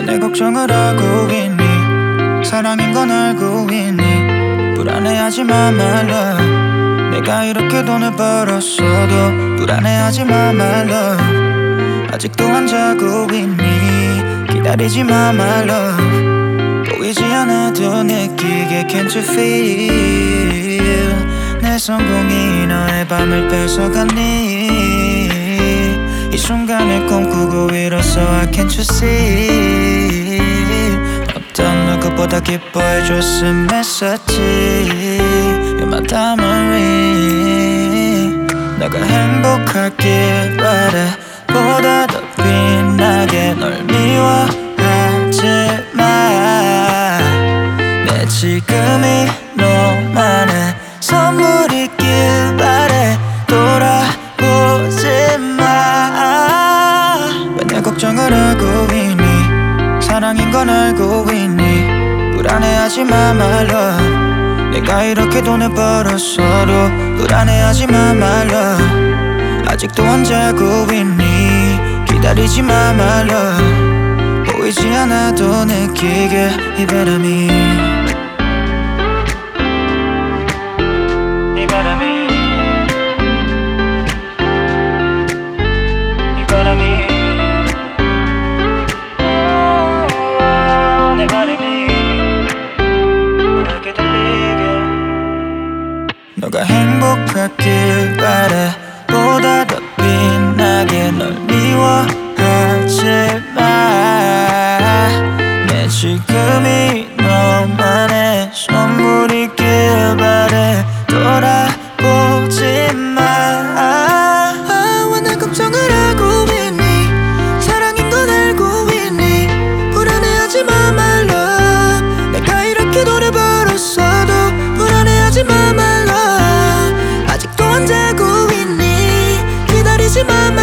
왜 내 걱정을 하고 있니? 사랑인 건 알고 있니? 불안해하지 마 my love. 내가 이렇게 돈을 벌었어도 불안해하지 마 my love. 아직도 안 자고 있니? 기다리지 마 my love. 보이지 않아도 느끼게 can't you feel? 내 성공이 너의 밤을 뺏어갔니? 이 순간을 꿈꾸고 일어서 I can't you see? 어떤 누구보다 기뻐해줬음했었지. You're my diamond ring. 너가 행복하길 바래. 보다 더 빛나게 널 미워하지 마. 내 지금이 너만의 선물이길 바래. 돌아보지 마. 왜 내 걱정을 하고 있니? 사랑인 건 알고 있니? 불안해하지 마 my love. 내가 이렇게 돈을 벌었어도 불안해하지 마 my love. 아직도 안 자고 있니? 기다리지 마 my love. 보이지 않아도 느끼게 이 바람이 이 바람이 이 바람이 내 바람이 너에게 들리게. 너가 행복하길 바래. 보다 더 빛나게 널 미워하지 마. 내 지금이 너만의 선물이길 바래. 돌아보지 마. 왜 내 걱정을 하고 있니? 사랑인 건 알고 있니? 불안해하지 마 my love. 내가 이렇게 돈을 벌었어도 불안해하지 마 my love. 아직도 안 자고 있니? 기다리지 마 my